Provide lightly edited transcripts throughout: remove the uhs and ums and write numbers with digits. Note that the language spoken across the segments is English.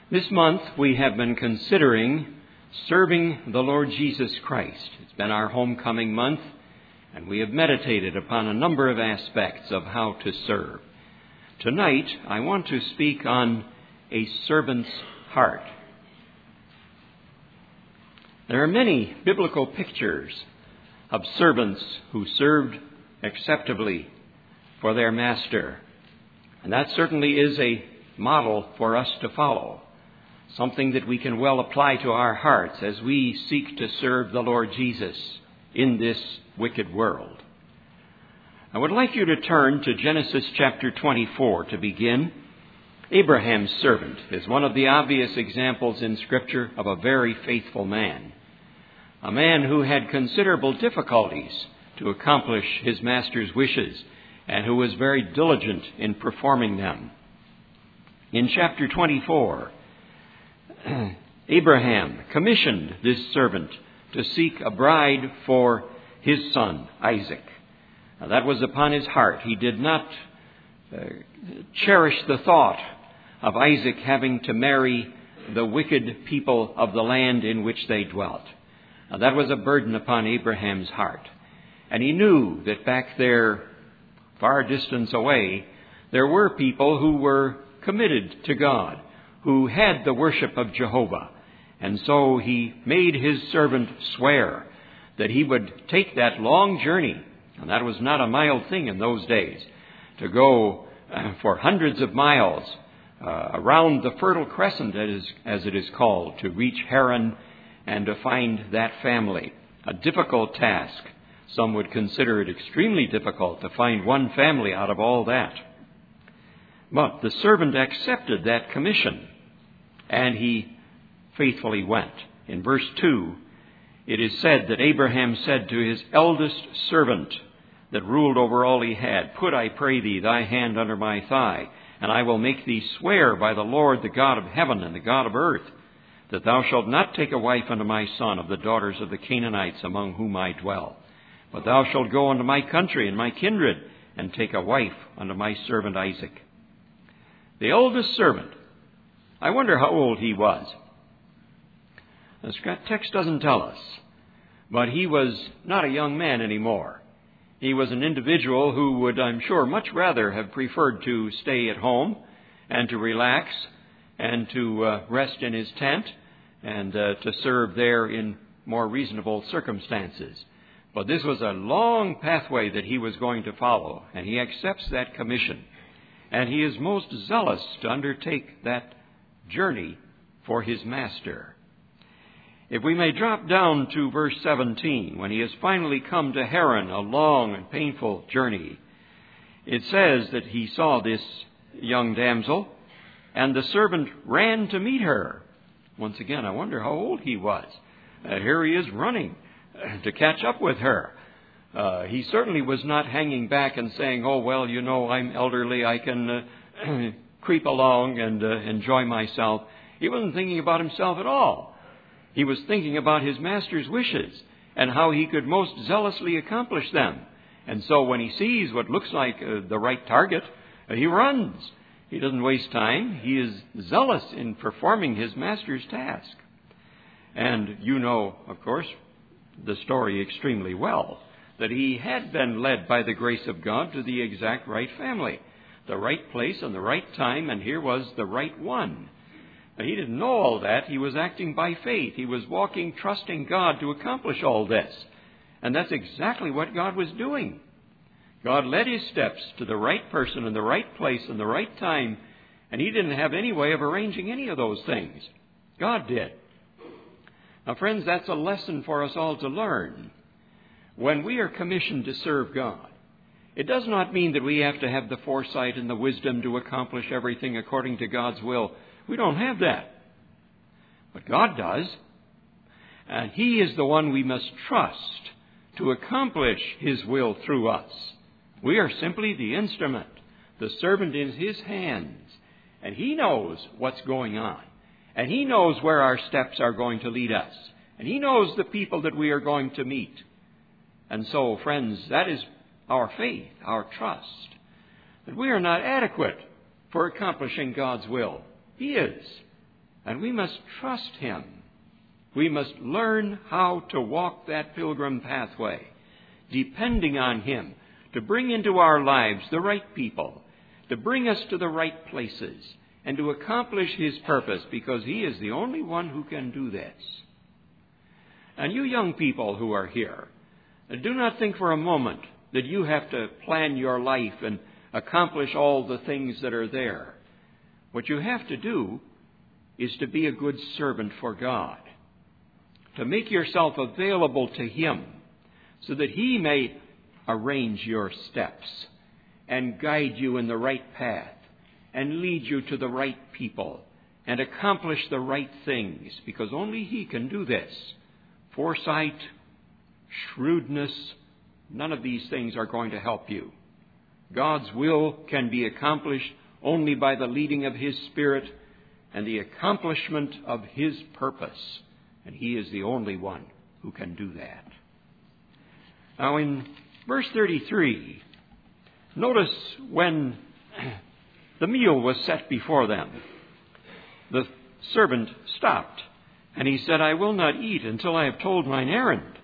This month we have been considering serving the Lord Jesus Christ. It's been our homecoming month, and we have meditated upon a number of aspects of how to serve. Tonight I want to speak on a servant's heart. There are many biblical pictures of servants who served acceptably for their master, and that certainly is a model for us to follow. Something that we can well apply to our hearts as we seek to serve the Lord Jesus in this wicked world. I would like you to turn to Genesis chapter 24 to begin. Abraham's servant is one of the obvious examples in Scripture of a very faithful man. A man who had considerable difficulties to accomplish his master's wishes and who was very diligent in performing them. In chapter 24, Abraham commissioned this servant to seek a bride for his son, Isaac. Now, that was upon his heart. He did not cherish the thought of Isaac having to marry the wicked people of the land in which they dwelt. Now, that was a burden upon Abraham's heart. And he knew that back there, far distance away, there were people who were committed to God, who had the worship of Jehovah. And so he made his servant swear that he would take that long journey, and that was not a mild thing in those days, to go for hundreds of miles around the Fertile Crescent, as it is called, to reach Haran and to find that family. A difficult task. Some would consider it extremely difficult to find one family out of all that. But the servant accepted that commission, and he faithfully went. In verse 2, it is said that Abraham said to his eldest servant that ruled over all he had, "Put, I pray thee, thy hand under my thigh, and I will make thee swear by the Lord, the God of heaven and the God of earth, that thou shalt not take a wife unto my son of the daughters of the Canaanites among whom I dwell. But thou shalt go unto my country and my kindred, and take a wife unto my servant Isaac." The eldest servant, I wonder how old he was. The text doesn't tell us, but he was not a young man anymore. He was an individual who would, I'm sure, much rather have preferred to stay at home and to relax and to rest in his tent and to serve there in more reasonable circumstances. But this was a long pathway that he was going to follow, and he accepts that commission. And he is most zealous to undertake that journey for his master. If we may drop down to verse 17, when he has finally come to Haran, a long and painful journey, it says that he saw this young damsel, and the servant ran to meet her. Once again, I wonder how old he was. Here he is running to catch up with her. He certainly was not hanging back and saying, "Oh, well, you know, I'm elderly, I can creep along and enjoy myself." He wasn't thinking about himself at all. He was thinking about his master's wishes and how he could most zealously accomplish them. And so when he sees what looks like the right target, he runs. He doesn't waste time. He is zealous in performing his master's task. And you know, of course, the story extremely well, that he had been led by the grace of God to the exact right family, the right place and the right time, and here was the right one. Now, he didn't know all that. He was acting by faith. He was walking, trusting God to accomplish all this. And that's exactly what God was doing. God led his steps to the right person in the right place and the right time, and he didn't have any way of arranging any of those things. God did. Now, friends, that's a lesson for us all to learn. When we are commissioned to serve God, it does not mean that we have to have the foresight and the wisdom to accomplish everything according to God's will. We don't have that. But God does. And he is the one we must trust to accomplish his will through us. We are simply the instrument. The servant is his hands. And he knows what's going on. And he knows where our steps are going to lead us. And he knows the people that we are going to meet. And so, friends, that is our faith, our trust, that we are not adequate for accomplishing God's will. He is. And we must trust Him. We must learn how to walk that pilgrim pathway, depending on Him to bring into our lives the right people, to bring us to the right places, and to accomplish His purpose, because He is the only one who can do this. And you young people who are here, do not think for a moment that you have to plan your life and accomplish all the things that are there. What you have to do is to be a good servant for God, to make yourself available to Him so that He may arrange your steps and guide you in the right path and lead you to the right people and accomplish the right things, because only He can do this. Foresight, shrewdness, none of these things are going to help you. God's will can be accomplished only by the leading of His Spirit and the accomplishment of His purpose. And He is the only one who can do that. Now in verse 33, notice when the meal was set before them, the servant stopped, and he said, "I will not eat until I have told mine errand."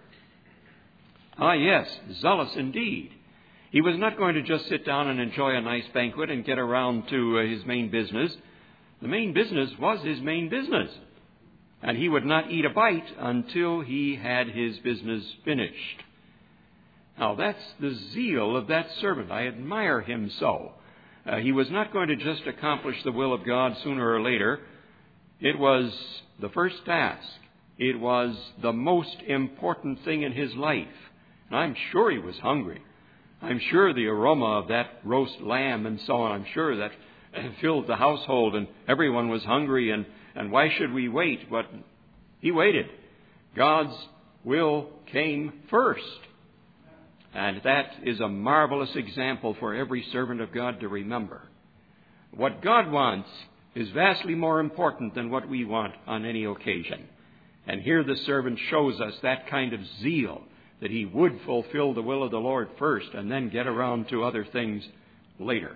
Ah, yes, zealous indeed. He was not going to just sit down and enjoy a nice banquet and get around to his main business. The main business was his main business. And he would not eat a bite until he had his business finished. Now, that's the zeal of that servant. I admire him so. He was not going to just accomplish the will of God sooner or later. It was the first task. It was the most important thing in his life. And I'm sure he was hungry. I'm sure the aroma of that roast lamb and so on, I'm sure that filled the household and everyone was hungry. And why should we wait? But he waited. God's will came first. And that is a marvelous example for every servant of God to remember. What God wants is vastly more important than what we want on any occasion. And here the servant shows us that kind of zeal, that he would fulfill the will of the Lord first and then get around to other things later.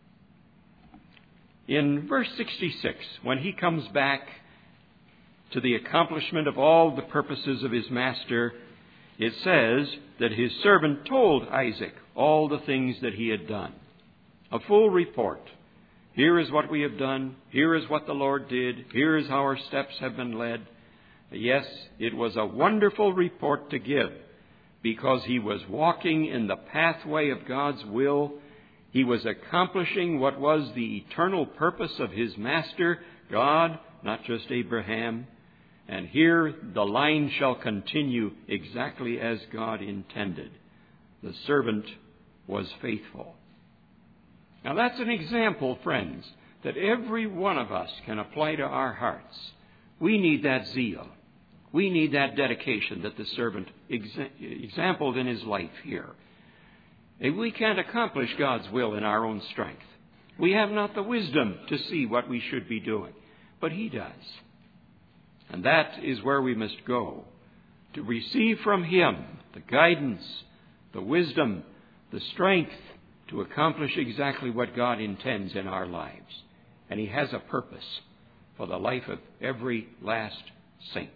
In verse 66, when he comes back to the accomplishment of all the purposes of his master, it says that his servant told Isaac all the things that he had done. A full report. Here is what we have done. Here is what the Lord did. Here is how our steps have been led. Yes, it was a wonderful report to give, because he was walking in the pathway of God's will. He was accomplishing what was the eternal purpose of his master, God, not just Abraham. And here the line shall continue exactly as God intended. The servant was faithful. Now that's an example, friends, that every one of us can apply to our hearts. We need that zeal. We need that dedication that the servant exampled in his life here. And we can't accomplish God's will in our own strength. We have not the wisdom to see what we should be doing, but He does. And that is where we must go, to receive from Him the guidance, the wisdom, the strength to accomplish exactly what God intends in our lives. And He has a purpose for the life of every last saint.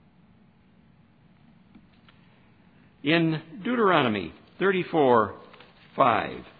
In Deuteronomy 34:5,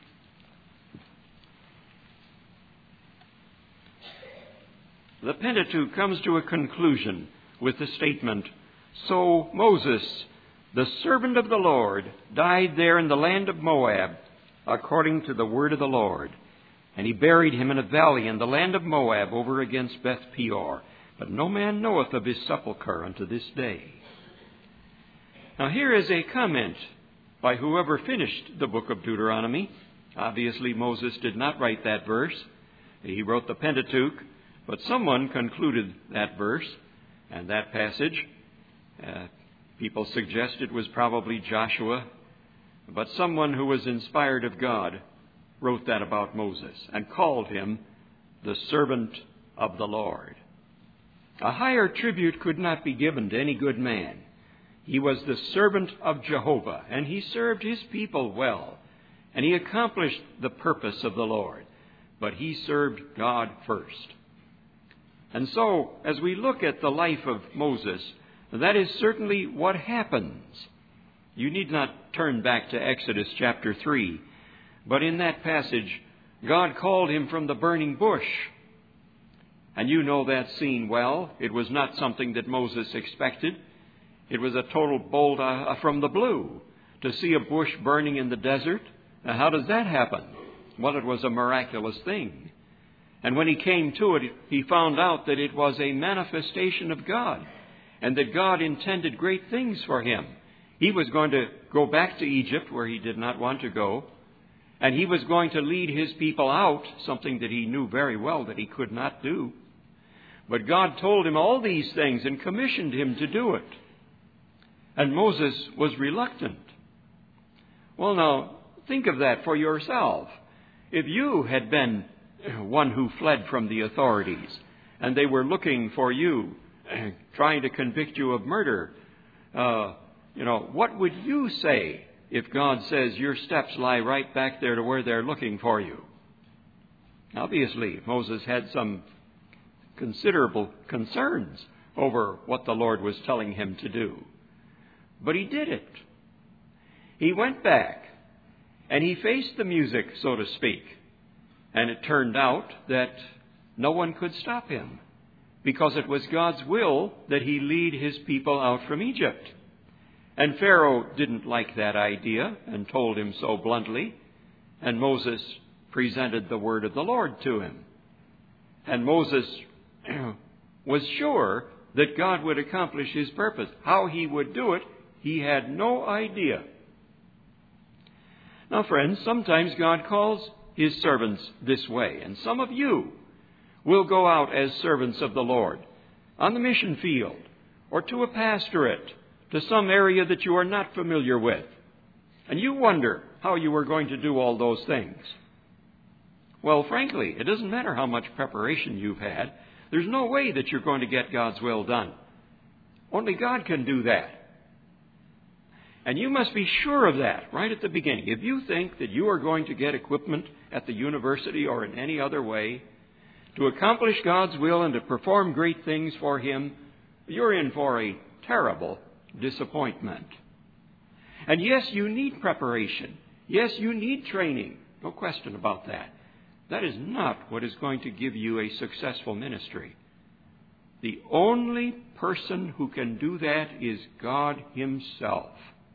the Pentateuch comes to a conclusion with the statement, "So Moses, the servant of the Lord, died there in the land of Moab, according to the word of the Lord. And he buried him in a valley in the land of Moab over against Beth Peor. But no man knoweth of his sepulchre unto this day." Now here is a comment by whoever finished the book of Deuteronomy. Obviously Moses did not write that verse. He wrote the Pentateuch, but someone concluded that verse and that passage. People suggest it was probably Joshua, but someone who was inspired of God wrote that about Moses and called him the servant of the Lord. A higher tribute could not be given to any good man. He was the servant of Jehovah, and he served his people well, and he accomplished the purpose of the Lord, but he served God first. And so, as we look at the life of Moses, that is certainly what happens. You need not turn back to Exodus chapter 3, but in that passage, God called him from the burning bush. And you know that scene well. It was not something that Moses expected. It was a total bolt from the blue to see a bush burning in the desert. Now, how does that happen? Well, it was a miraculous thing. And when he came to it, he found out that it was a manifestation of God, and that God intended great things for him. He was going to go back to Egypt, where he did not want to go, and he was going to lead his people out, something that he knew very well that he could not do. But God told him all these things and commissioned him to do it. And Moses was reluctant. Well, now, think of that for yourself. If you had been one who fled from the authorities, and they were looking for you, trying to convict you of murder, what would you say if God says your steps lie right back there to where they're looking for you? Obviously, Moses had some considerable concerns over what the Lord was telling him to do. But he did it. He went back, and he faced the music, so to speak. And it turned out that no one could stop him, because it was God's will that he lead his people out from Egypt. And Pharaoh didn't like that idea and told him so bluntly. And Moses presented the word of the Lord to him. And Moses was sure that God would accomplish his purpose. How he would do it, he had no idea. Now, friends, sometimes God calls his servants this way. And some of you will go out as servants of the Lord on the mission field or to a pastorate, to some area that you are not familiar with. And you wonder how you are going to do all those things. Well, frankly, it doesn't matter how much preparation you've had. There's no way that you're going to get God's will done. Only God can do that. And you must be sure of that right at the beginning. If you think that you are going to get equipment at the university or in any other way to accomplish God's will and to perform great things for Him, you're in for a terrible disappointment. And yes, you need preparation. Yes, you need training. No question about that. That is not what is going to give you a successful ministry. The only person who can do that is God Himself.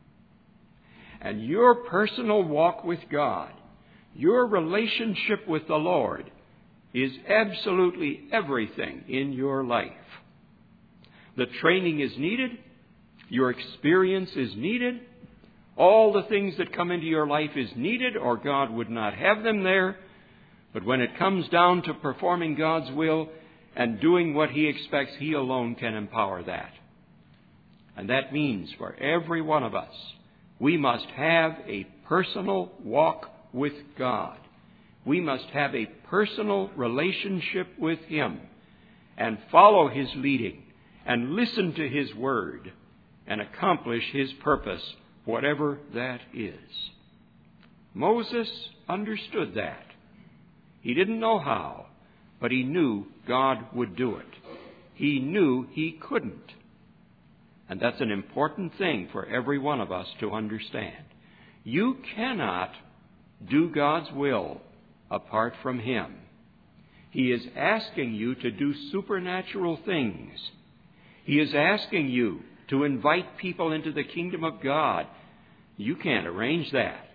And your personal walk with God, your relationship with the Lord, is absolutely everything in your life. The training is needed. Your experience is needed. All the things that come into your life is needed, or God would not have them there. But when it comes down to performing God's will and doing what He expects, He alone can empower that. And that means for every one of us, we must have a personal walk with God. We must have a personal relationship with Him and follow His leading and listen to His word and accomplish His purpose, whatever that is. Moses understood that. He didn't know how, but he knew God would do it. He knew he couldn't. And that's an important thing for every one of us to understand. You cannot do God's will apart from Him. He is asking you to do supernatural things. He is asking you to invite people into the kingdom of God. You can't arrange that.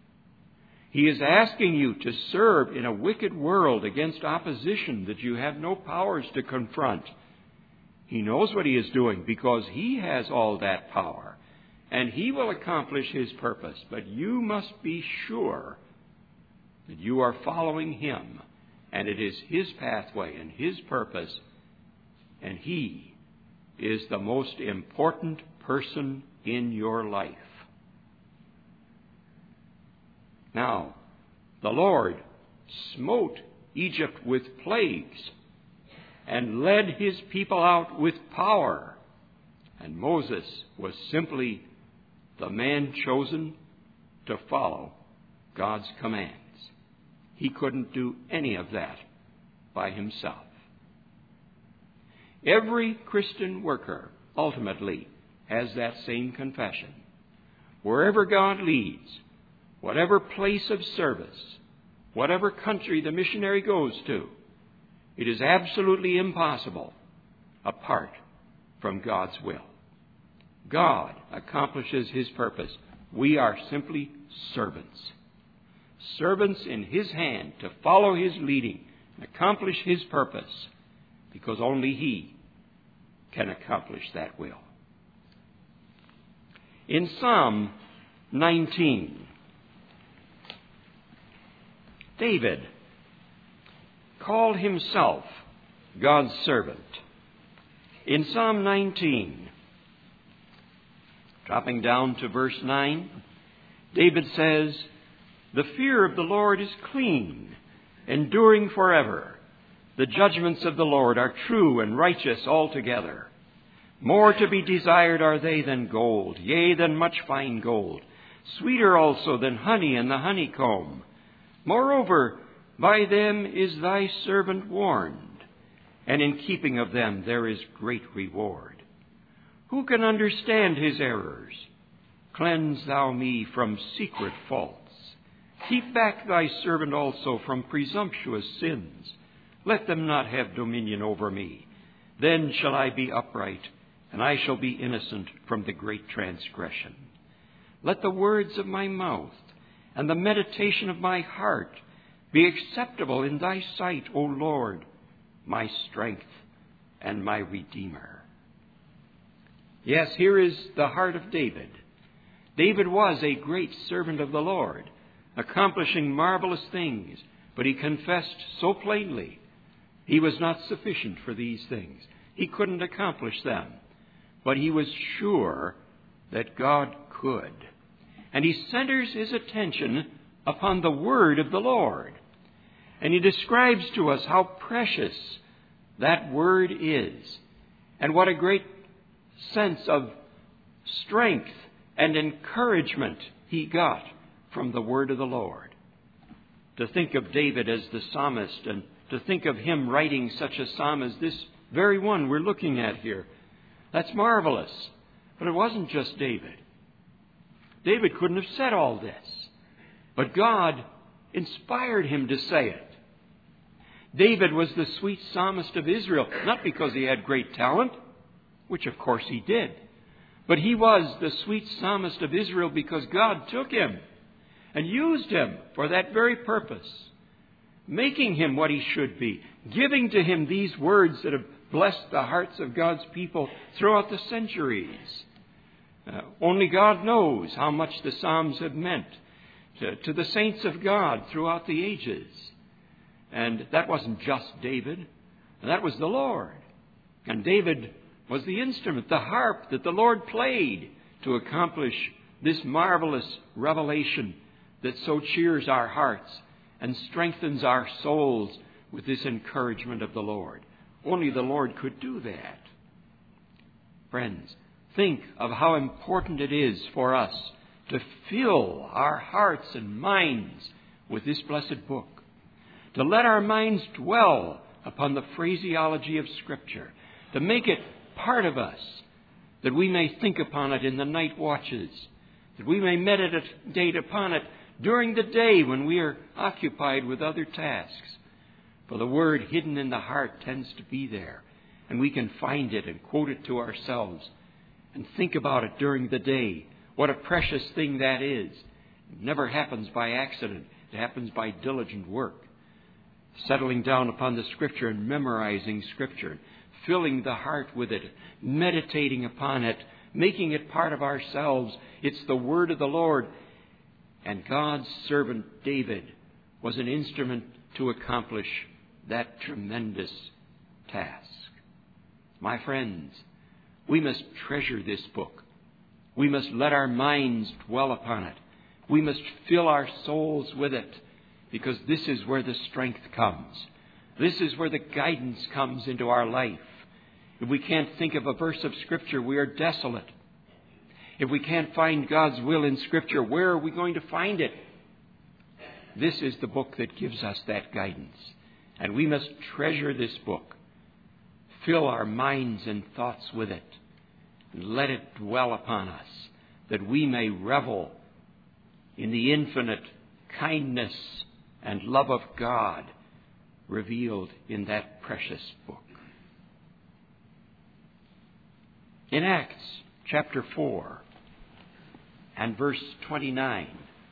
He is asking you to serve in a wicked world against opposition that you have no powers to confront. He knows what He is doing because He has all that power, and He will accomplish His purpose. But you must be sure that you are following Him, and it is His pathway and His purpose, and He is the most important person in your life. Now, the Lord smote Egypt with plagues and led His people out with power. And Moses was simply the man chosen to follow God's commands. He couldn't do any of that by himself. Every Christian worker ultimately has that same confession. Wherever God leads, whatever place of service, whatever country the missionary goes to, it is absolutely impossible apart from God's will. God accomplishes His purpose. We are simply servants. Servants in His hand to follow His leading and accomplish His purpose, because only He can accomplish that will. In Psalm 19, David called himself God's servant. In Psalm 19, dropping down to verse 9, David says, "The fear of the Lord is clean, enduring forever. The judgments of the Lord are true and righteous altogether. More to be desired are they than gold, yea, than much fine gold, sweeter also than honey and the honeycomb. Moreover, by them is thy servant warned, and in keeping of them there is great reward. Who can understand his errors? Cleanse thou me from secret faults. Keep back thy servant also from presumptuous sins. Let them not have dominion over me. Then shall I be upright, and I shall be innocent from the great transgression. Let the words of my mouth and the meditation of my heart be acceptable in thy sight, O Lord, my strength and my Redeemer." Yes, here is the heart of David. David was a great servant of the Lord, accomplishing marvelous things, but he confessed so plainly he was not sufficient for these things. He couldn't accomplish them, but he was sure that God could. And he centers his attention upon the word of the Lord. And he describes to us how precious that word is, and what a great sense of strength and encouragement he got from the word of the Lord. To think of David as the psalmist, and to think of him writing such a psalm as this very one we're looking at here, that's marvelous. But it wasn't just David. David couldn't have said all this, but God inspired him to say it. David was the sweet psalmist of Israel, not because he had great talent, which of course he did, but he was the sweet psalmist of Israel because God took him and used him for that very purpose, making him what he should be, giving to him these words that have blessed the hearts of God's people throughout the centuries. Only God knows how much the Psalms have meant to the saints of God throughout the ages. And that wasn't just David. That was the Lord. And David was the instrument, the harp that the Lord played to accomplish this marvelous revelation that so cheers our hearts and strengthens our souls with this encouragement of the Lord. Only the Lord could do that. Friends, think of how important it is for us to fill our hearts and minds with this blessed book, to let our minds dwell upon the phraseology of Scripture, to make it part of us, that we may think upon it in the night watches, that we may meditate upon it during the day when we are occupied with other tasks. For the word hidden in the heart tends to be there, and we can find it and quote it to ourselves and think about it during the day. What a precious thing that is. It never happens by accident. It happens by diligent work. Settling down upon the Scripture and memorizing Scripture, filling the heart with it, meditating upon it, making it part of ourselves. It's the word of the Lord. And God's servant David was an instrument to accomplish that tremendous task. My friends, we must treasure this book. We must let our minds dwell upon it. We must fill our souls with it, because this is where the strength comes. This is where the guidance comes into our life. If we can't think of a verse of Scripture, we are desolate. If we can't find God's will in Scripture, where are we going to find it? This is the book that gives us that guidance. And we must treasure this book. fill our minds and thoughts with it. And let it dwell upon us, that we may revel in the infinite kindness and love of God revealed in that precious book. In Acts chapter 4 and verse 29,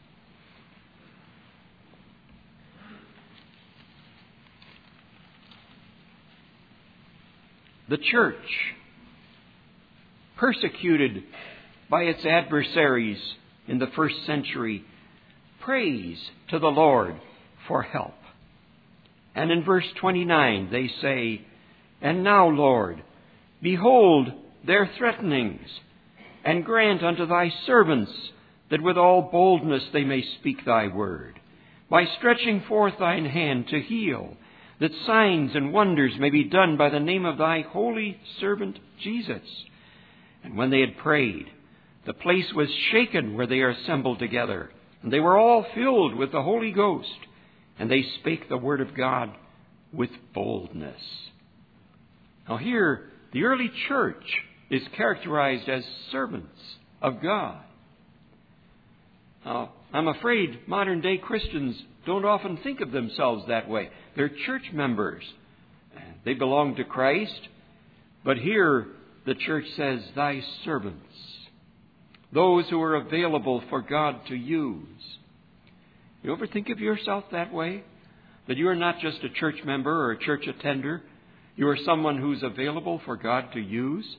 the church, persecuted by its adversaries in the first century, prays to the Lord for help. And in verse 29 they say, "And now, Lord, behold their threatenings, and grant unto thy servants that with all boldness they may speak thy word, by stretching forth thine hand to heal, that signs and wonders may be done by the name of thy holy servant Jesus." And when they had prayed, the place was shaken where they are assembled together, and they were all filled with the Holy Ghost, and they spake the word of God with boldness. Now here, the early church is characterized as servants of God. Now, I'm afraid modern day Christians don't often think of themselves that way. They're church members. They belong to Christ. But here, the church says, thy servants, those who are available for God to use. You ever think of yourself that way? That you are not just a church member or a church attender. You are someone who's available for God to use.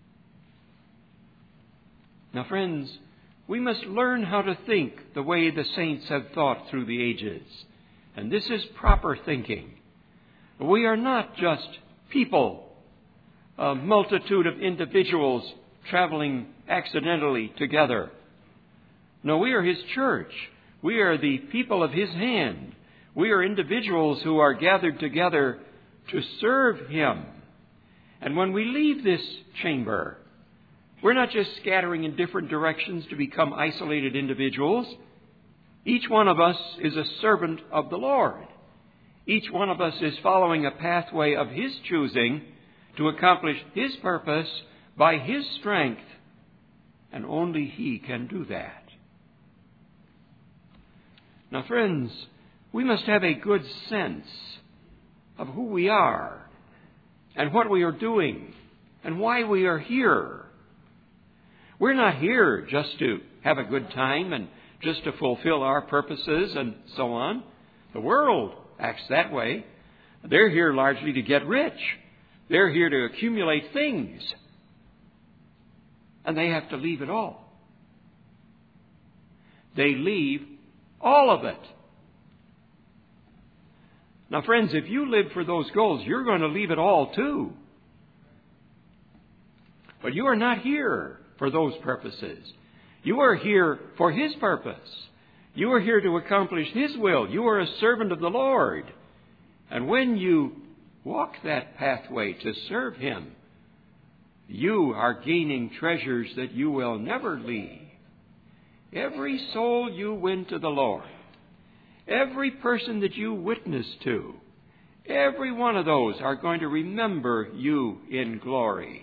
Now, friends, we must learn how to think the way the saints have thought through the ages. And this is proper thinking. We are not just people, a multitude of individuals traveling accidentally together. No, we are His church. We are the people of His hand. We are individuals who are gathered together to serve Him. And when we leave this chamber, we're not just scattering in different directions to become isolated individuals. Each one of us is a servant of the Lord. Each one of us is following a pathway of His choosing to accomplish His purpose by His strength. And only He can do that. Now, friends, we must have a good sense of who we are and what we are doing and why we are here. We're not here just to have a good time and just to fulfill our purposes and so on. The world acts that way. They're here largely to get rich. They're here to accumulate things. And they have to leave it all. They leave all of it. Now, friends, if you live for those goals, you're going to leave it all too. But you are not here for those purposes. You are here for His purpose. You are here to accomplish His will. You are a servant of the Lord. And when you walk that pathway to serve Him, you are gaining treasures that you will never leave. Every soul you win to the Lord, every person that you witness to, every one of those are going to remember you in glory.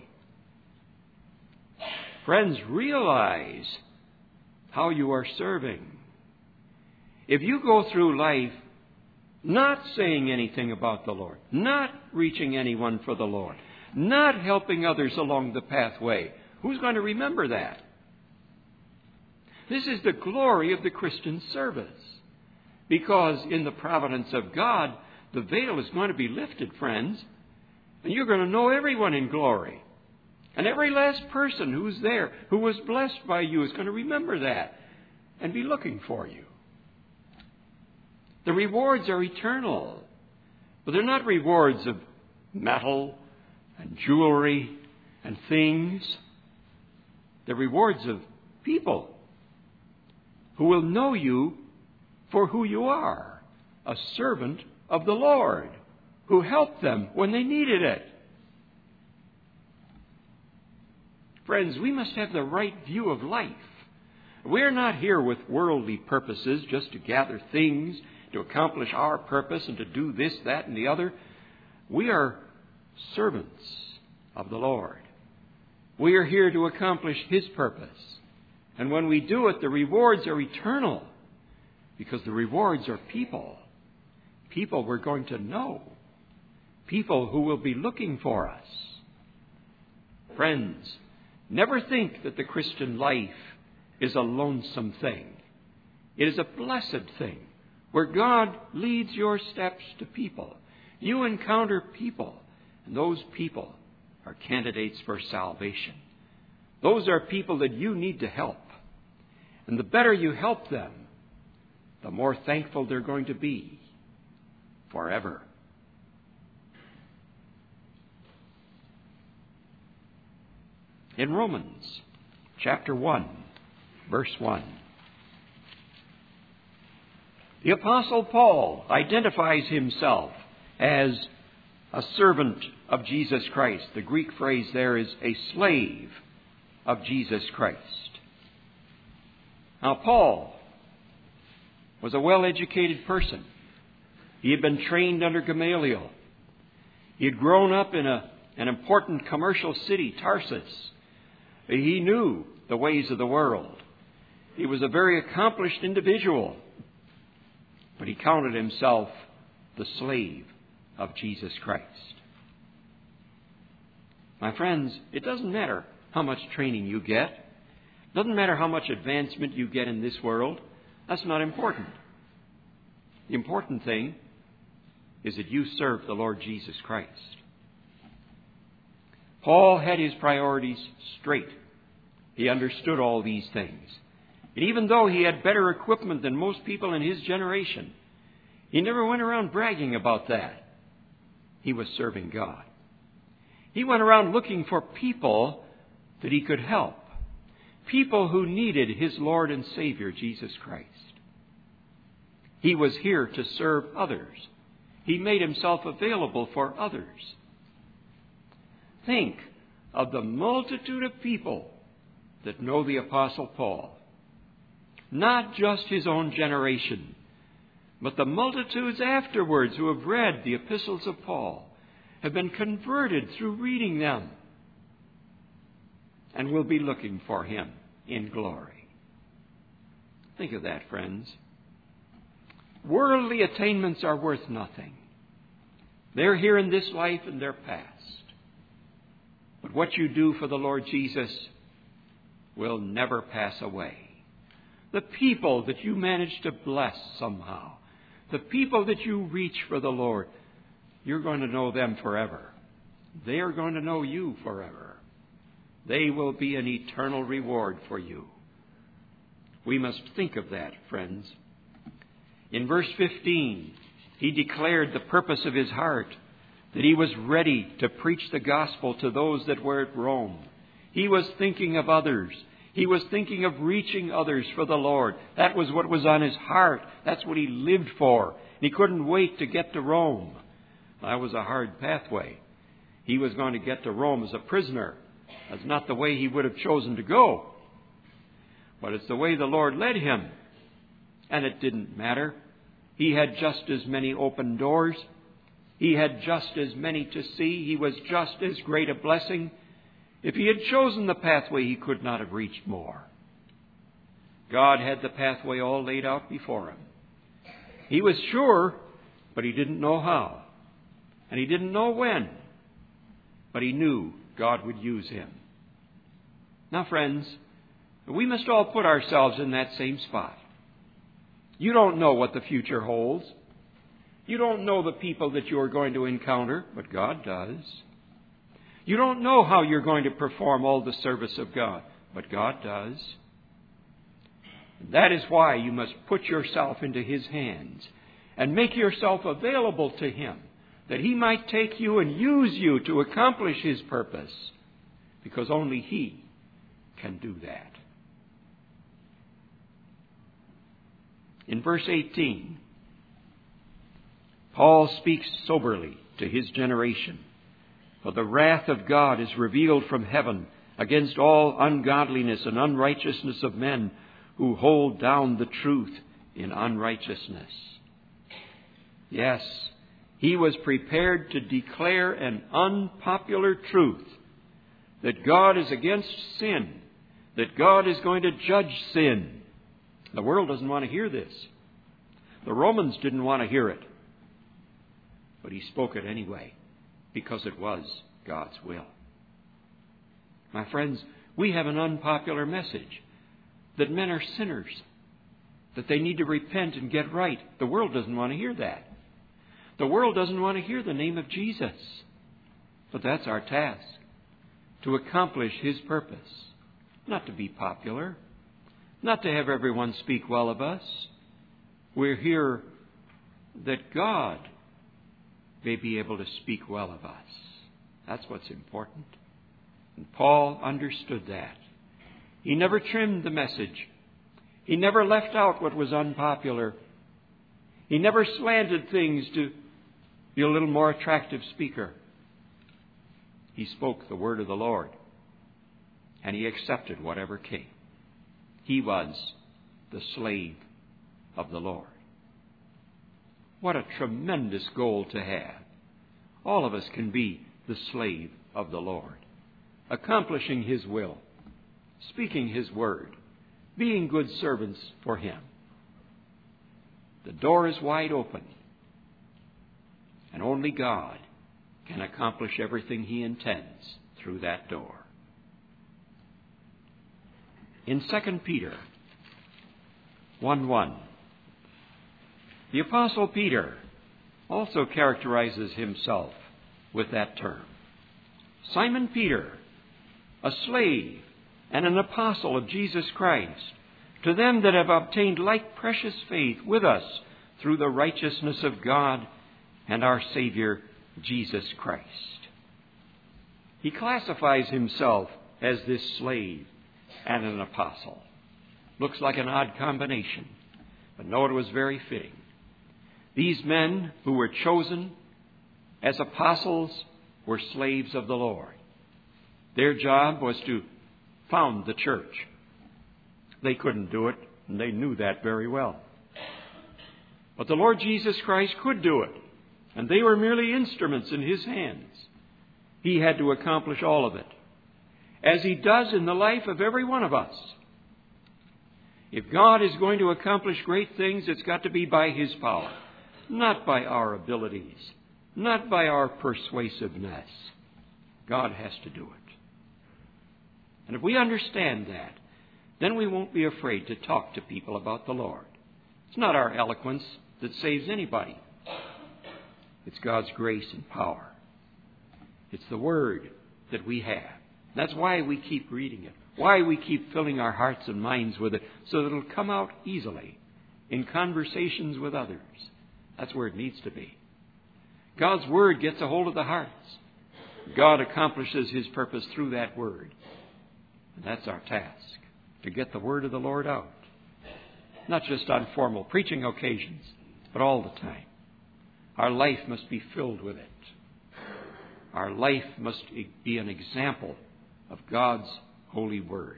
Friends, realize how you are serving. If you go through life not saying anything about the Lord, not reaching anyone for the Lord, not helping others along the pathway, who's going to remember that? This is the glory of the Christian service. Because in the providence of God, the veil is going to be lifted, friends. And you're going to know everyone in glory. And every last person who's there, who was blessed by you, is going to remember that and be looking for you. The rewards are eternal. But they're not rewards of metal and jewelry and things. They're rewards of people who will know you for who you are, a servant of the Lord, who helped them when they needed it. Friends, we must have the right view of life. We're not here with worldly purposes just to gather things, to accomplish our purpose and to do this, that, and the other. We are servants of the Lord. We are here to accomplish His purpose. And when we do it, the rewards are eternal, because the rewards are people. People we're going to know. People who will be looking for us. Friends, never think that the Christian life is a lonesome thing. It is a blessed thing where God leads your steps to people. You encounter people, and those people are candidates for salvation. Those are people that you need to help. And the better you help them, the more thankful they're going to be forever. In Romans chapter 1, verse 1, the Apostle Paul identifies himself as a servant of Jesus Christ. The Greek phrase there is a slave of Jesus Christ. Now, Paul was a well-educated person. He had been trained under Gamaliel. He had grown up in an important commercial city, Tarsus. He knew the ways of the world. He was a very accomplished individual. But he counted himself the slave of Jesus Christ. My friends, it doesn't matter how much training you get. It doesn't matter how much advancement you get in this world. That's not important. The important thing is that you serve the Lord Jesus Christ. Paul had his priorities straight. He understood all these things. And even though he had better equipment than most people in his generation, he never went around bragging about that. He was serving God. He went around looking for people that he could help. People who needed his Lord and Savior, Jesus Christ. He was here to serve others. He made himself available for others. Think of the multitude of people that know the Apostle Paul. Not just his own generation, but the multitudes afterwards who have read the epistles of Paul, have been converted through reading them, and will be looking for him in glory. Think of that, friends. Worldly attainments are worth nothing. They're here in this life and they're past. But what you do for the Lord Jesus will never pass away. The people that you manage to bless somehow, the people that you reach for the Lord, you're going to know them forever. They are going to know you forever. They will be an eternal reward for you. We must think of that, friends. In verse 15, he declared the purpose of his heart, that he was ready to preach the gospel to those that were at Rome. He was thinking of others. He was thinking of reaching others for the Lord. That was what was on his heart. That's what he lived for. He couldn't wait to get to Rome. That was a hard pathway. He was going to get to Rome as a prisoner. That's not the way he would have chosen to go. But it's the way the Lord led him. And it didn't matter. He had just as many open doors. He had just as many to see. He was just as great a blessing. If he had chosen the pathway, he could not have reached more. God had the pathway all laid out before him. He was sure, but he didn't know how. And he didn't know when. But he knew God would use him. Now, friends, we must all put ourselves in that same spot. You don't know what the future holds. You don't know the people that you're going to encounter, but God does. You don't know how you're going to perform all the service of God, but God does. And that is why you must put yourself into His hands and make yourself available to Him, that He might take you and use you to accomplish His purpose, because only He can do that. In verse 18, Paul speaks soberly to his generation. For the wrath of God is revealed from heaven against all ungodliness and unrighteousness of men who hold down the truth in unrighteousness. Yes, He was prepared to declare an unpopular truth, that God is against sin, that God is going to judge sin. The world doesn't want to hear this. The Romans didn't want to hear it. But he spoke it anyway, because it was God's will. My friends, we have an unpopular message, that men are sinners, that they need to repent and get right. The world doesn't want to hear that. The world doesn't want to hear the name of Jesus. But that's our task, to accomplish His purpose. Not to be popular, not to have everyone speak well of us. We're here that God may be able to speak well of us. That's what's important. And Paul understood that. He never trimmed the message. He never left out what was unpopular. He never slanted things to be a little more attractive speaker. He spoke the word of the Lord, and he accepted whatever came. He was the slave of the Lord. What a tremendous goal to have. All of us can be the slave of the Lord, accomplishing His will, speaking His word, being good servants for Him. The door is wide open, and only God can accomplish everything He intends through that door. In 2 Peter 1:1, the Apostle Peter also characterizes himself with that term. Simon Peter, a slave and an apostle of Jesus Christ, to them that have obtained like precious faith with us through the righteousness of God and our Savior, Jesus Christ. He classifies himself as this slave and an apostle. Looks like an odd combination, but no, it was very fitting. These men who were chosen as apostles were slaves of the Lord. Their job was to found the church. They couldn't do it, and they knew that very well. But the Lord Jesus Christ could do it, and they were merely instruments in His hands. He had to accomplish all of it, as He does in the life of every one of us. If God is going to accomplish great things, it's got to be by His power, not by our abilities, not by our persuasiveness. God has to do it. And if we understand that, then we won't be afraid to talk to people about the Lord. It's not our eloquence that saves anybody. It's God's grace and power. It's the Word that we have. That's why we keep reading it, why we keep filling our hearts and minds with it, so that it'll come out easily in conversations with others. That's where it needs to be. God's Word gets a hold of the hearts. God accomplishes His purpose through that Word. And that's our task, to get the Word of the Lord out. Not just on formal preaching occasions, but all the time. Our life must be filled with it. Our life must be an example of God's holy Word.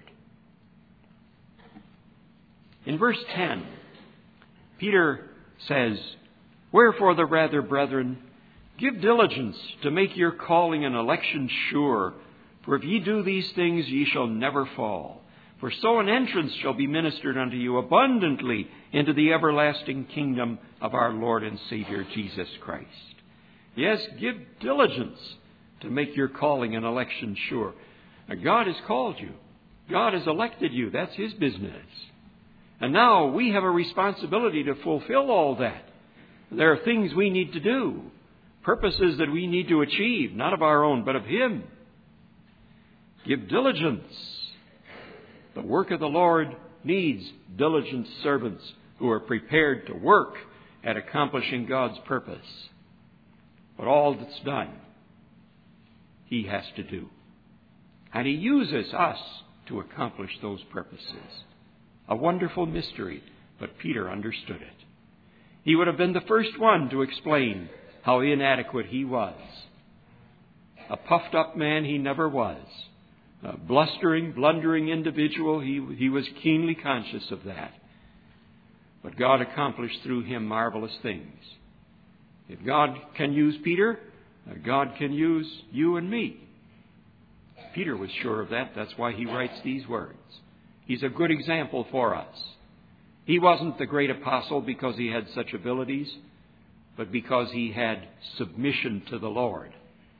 In verse 10, Peter says, "Wherefore the rather, brethren, give diligence to make your calling and election sure. For if ye do these things, ye shall never fall. For so an entrance shall be ministered unto you abundantly into the everlasting kingdom of our Lord and Savior Jesus Christ." Yes, give diligence to make your calling and election sure. Now, God has called you. God has elected you. That's His business. And now we have a responsibility to fulfill all that. There are things we need to do, purposes that we need to achieve, not of our own, but of Him. Give diligence. The work of the Lord needs diligent servants who are prepared to work at accomplishing God's purpose. But all that's done, He has to do. And He uses us to accomplish those purposes. A wonderful mystery, but Peter understood it. He would have been the first one to explain how inadequate he was. A puffed up man he never was. A blustering, blundering individual, he was keenly conscious of that. But God accomplished through him marvelous things. If God can use Peter, God can use you and me. Peter was sure of that. That's why he writes these words. He's a good example for us. He wasn't the great apostle because he had such abilities, but because he had submission to the Lord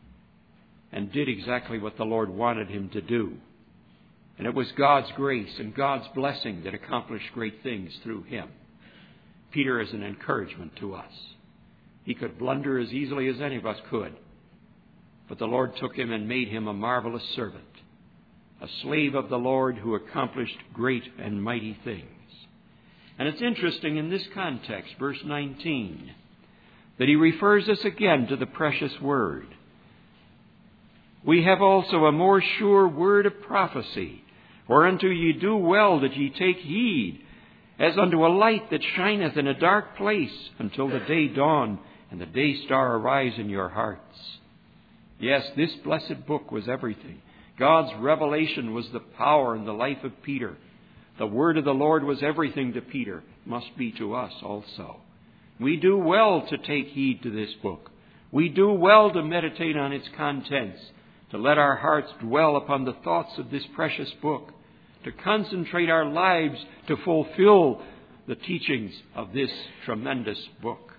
and did exactly what the Lord wanted him to do. And it was God's grace and God's blessing that accomplished great things through him. Peter is an encouragement to us. He could blunder as easily as any of us could. But the Lord took him and made him a marvelous servant, a slave of the Lord who accomplished great and mighty things. And it's interesting in this context, verse 19, that he refers us again to the precious word. We have also a more sure word of prophecy, whereunto ye do well that ye take heed, as unto a light that shineth in a dark place, until the day dawn and the day star arise in your hearts. Yes, this blessed book was everything. God's revelation was the power and the life of Peter. The word of the Lord was everything to Peter, must be to us also. We do well to take heed to this book. We do well to meditate on its contents, to let our hearts dwell upon the thoughts of this precious book, to concentrate our lives to fulfill the teachings of this tremendous book.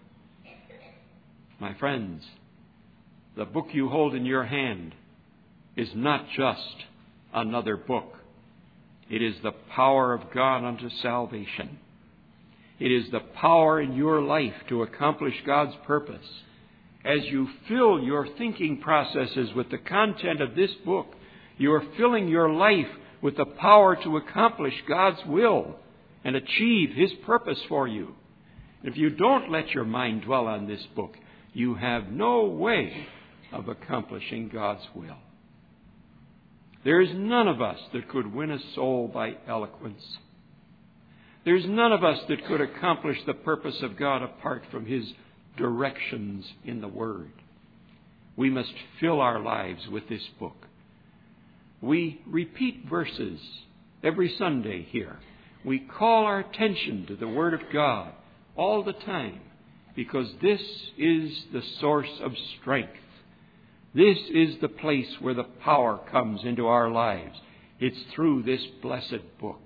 My friends, the book you hold in your hand is not just another book. It is the power of God unto salvation. It is the power in your life to accomplish God's purpose. As you fill your thinking processes with the content of this book, you are filling your life with the power to accomplish God's will and achieve His purpose for you. If you don't let your mind dwell on this book, you have no way of accomplishing God's will. There is none of us that could win a soul by eloquence. There's none of us that could accomplish the purpose of God apart from His directions in the Word. We must fill our lives with this book. We repeat verses every Sunday here. We call our attention to the Word of God all the time because this is the source of strength. This is the place where the power comes into our lives. It's through this blessed book.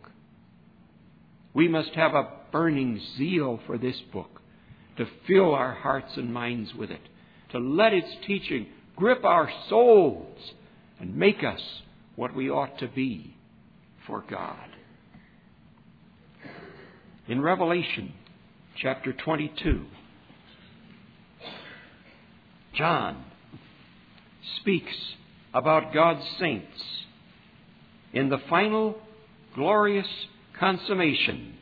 We must have a burning zeal for this book, to fill our hearts and minds with it, to let its teaching grip our souls and make us what we ought to be for God. In Revelation chapter 22, John speaks about God's saints in the final glorious consummation.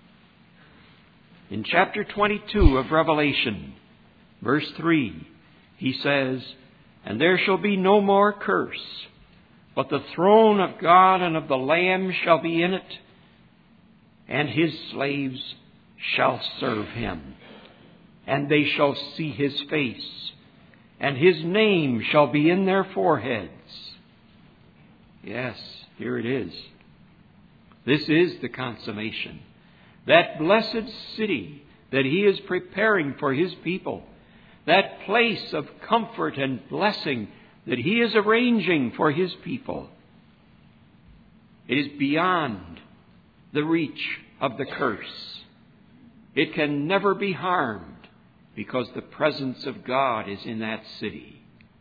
In chapter 22 of Revelation, verse 3, he says, "And there shall be no more curse, but the throne of God and of the Lamb shall be in it, and His slaves shall serve Him, and they shall see His face, and His name shall be in their foreheads." Yes, here it is. This is the consummation. That blessed city that He is preparing for His people. That place of comfort and blessing that He is arranging for His people. It is beyond the reach of the curse. It can never be harmed because the presence of God is in that city.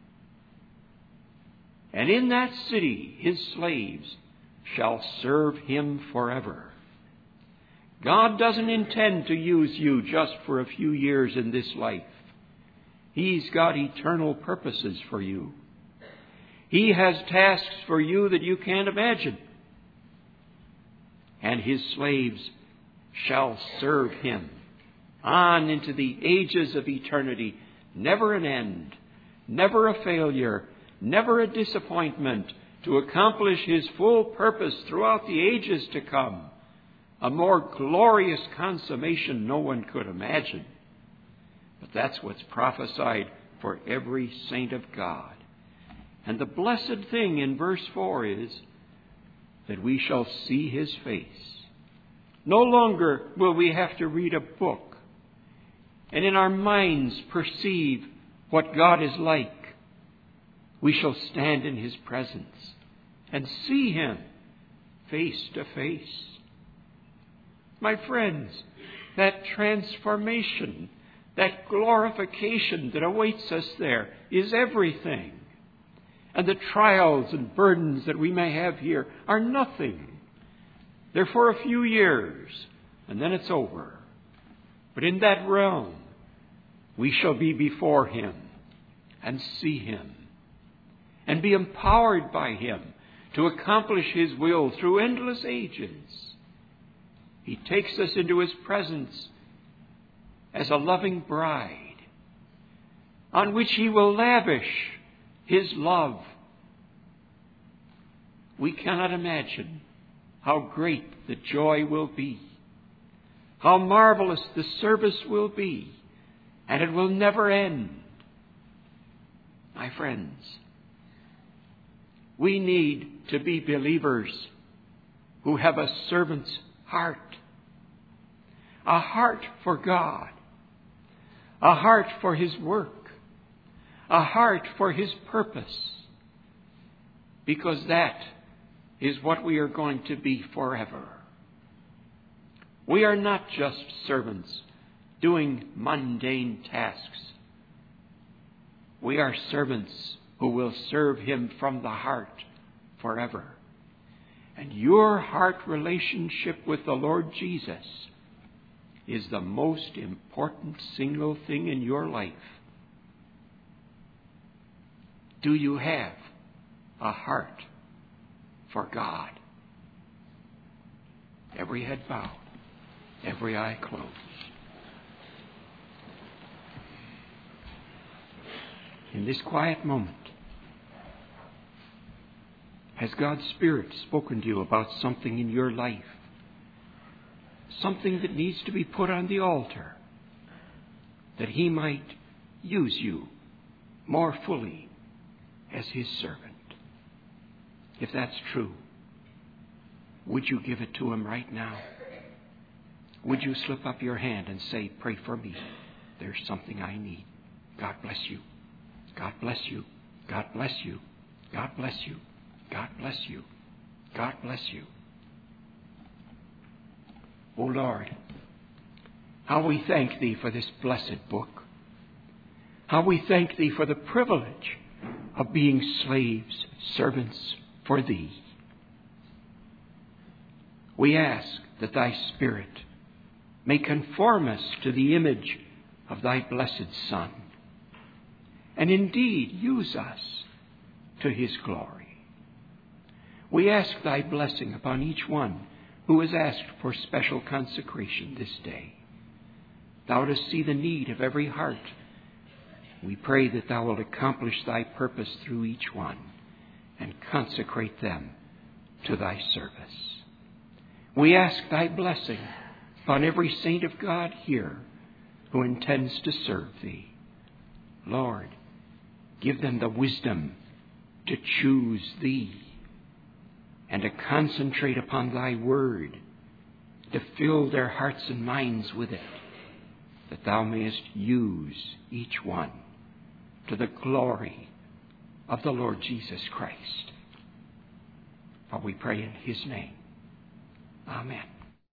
And in that city, His slaves shall serve Him forever. God doesn't intend to use you just for a few years in this life. He's got eternal purposes for you. He has tasks for you that you can't imagine. And His slaves shall serve Him on into the ages of eternity. Never an end, never a failure, never a disappointment, to accomplish His full purpose throughout the ages to come. A more glorious consummation no one could imagine. But that's what's prophesied for every saint of God. And the blessed thing in verse 4 is that we shall see His face. No longer will we have to read a book. and in our minds perceive what God is like, we shall stand in His presence and see Him face to face. My friends, that transformation, that glorification that awaits us there is everything. And the trials and burdens that we may have here are nothing. They're for a few years, and then it's over. But in that realm, we shall be before Him and see Him and be empowered by Him to accomplish His will through endless ages. He takes us into His presence as a loving bride on which He will lavish His love. We cannot imagine how great the joy will be, how marvelous the service will be, and it will never end. My friends, we need to be believers who have a servant's heart, a heart for God, a heart for His work, a heart for His purpose, because that is what we are going to be forever. We are not just servants doing mundane tasks. We are servants who will serve Him from the heart forever. And your heart relationship with the Lord Jesus is the most important single thing in your life. Do you have a heart for God? Every head bowed, every eye closed. In this quiet moment, has God's Spirit spoken to you about something in your life? Something that needs to be put on the altar, that He might use you more fully as His servant? If that's true, would you give it to Him right now? Would you slip up your hand and say, "Pray for me. There's something I need." God bless you. God bless you. God bless you. God bless you. God bless you. God bless you. O Lord, how we thank Thee for this blessed book. How we thank Thee for the privilege of being slaves, servants for Thee. We ask that Thy Spirit may conform us to the image of Thy blessed Son, and indeed use us to His glory. We ask Thy blessing upon each one who has asked for special consecration this day. Thou dost see the need of every heart. We pray that Thou wilt accomplish Thy purpose through each one and consecrate them to Thy service. We ask Thy blessing upon every saint of God here who intends to serve Thee. Lord, give them the wisdom to choose Thee and to concentrate upon Thy word, to fill their hearts and minds with it, that Thou mayest use each one to the glory of the Lord Jesus Christ. For we pray in His name. Amen.